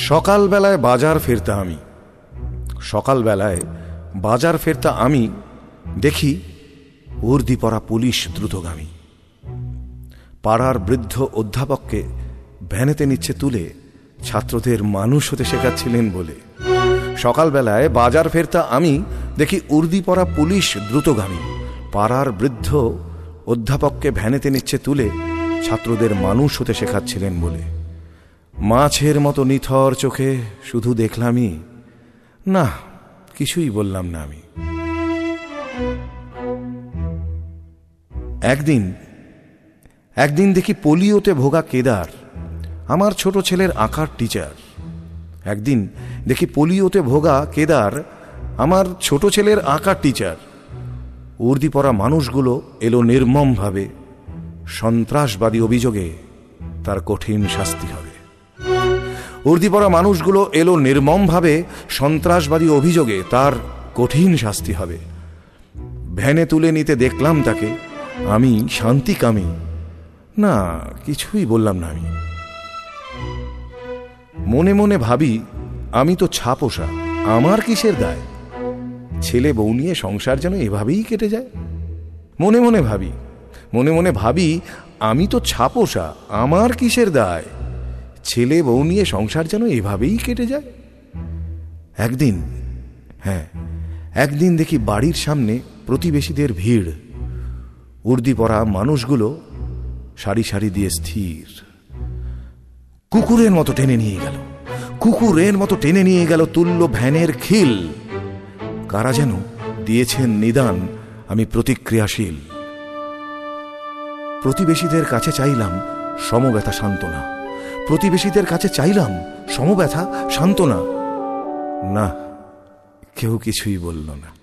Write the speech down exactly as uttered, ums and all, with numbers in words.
সকালবেলায় বাজার ফেরতা আমি সকালবেলায় বাজার ফেরতা আমি দেখি উর্দি পরা পুলিশ দ্রুতগামী। পাড়ার বৃদ্ধ অধ্যাপককে ভ্যানেতে নিচ্ছে তুলে, ছাত্রদের মানুষ হতে শেখাচ্ছিলেন বলে। সকালবেলায় বাজার ফেরতা আমি দেখি উর্দি পরা পুলিশ দ্রুতগামী। পাড়ার বৃদ্ধ অধ্যাপককে ভ্যানেতে নিচ্ছে তুলে, ছাত্রদের মানুষ হতে শেখাচ্ছিলেন বলে। মাছের মতো নিথর চোখে শুধু দেখলামই, না কিছুই বললাম না আমি। একদিন একদিন দেখি পোলিওতে ভোগা কেদার আমার ছোট ছেলের আঁকার টিচার। একদিন দেখি পোলিওতে ভোগা কেদার আমার ছোট ছেলের আঁকার টিচার। উর্দি পরা মানুষগুলো এলো নির্মমভাবে, সন্ত্রাসবাদী অভিযোগে তার কঠিন শাস্তি হবে। উর্দি পরা মানুষগুলো এলো নির্মমভাবে, সন্ত্রাসবাদী অভিযোগে তার কঠিন শাস্তি হবে। ভ্যানে তুলে নিতে দেখলাম তাকে, আমি শান্তিকামী, না কিছুই বললাম না আমি। মনে মনে ভাবি, আমি তো ছাপোষা, আমার কিসের দায়? ছেলে বউ নিয়ে সংসার যেন এভাবেই কেটে যায়। মনে মনে ভাবি মনে মনে ভাবি আমি তো ছাপোষা, আমার কিসের দায়? ছেলে বউ নিয়ে সংসার যেন এভাবেই কেটে যায়। একদিন হ্যাঁ একদিন দেখি বাড়ির সামনে প্রতিবেশীদের ভিড়। উর্দি পরা মানুষগুলো সারি সারি দিয়ে স্থির। কুকুরের মতো টেনে নিয়ে গেল কুকুরের মতো টেনে নিয়ে গেল তুল্য ভ্যানের খিল। কারা যেন দিয়েছেন নিদান, আমি প্রতিক্রিয়াশীল। প্রতিবেশীদের কাছে চাইলাম সমব্যথা সান্ত্বনা প্রতিবেশীদের কাছে চাইলাম সমব্যথা সান্ত্বনা না, কেউ কিছুই বলল না।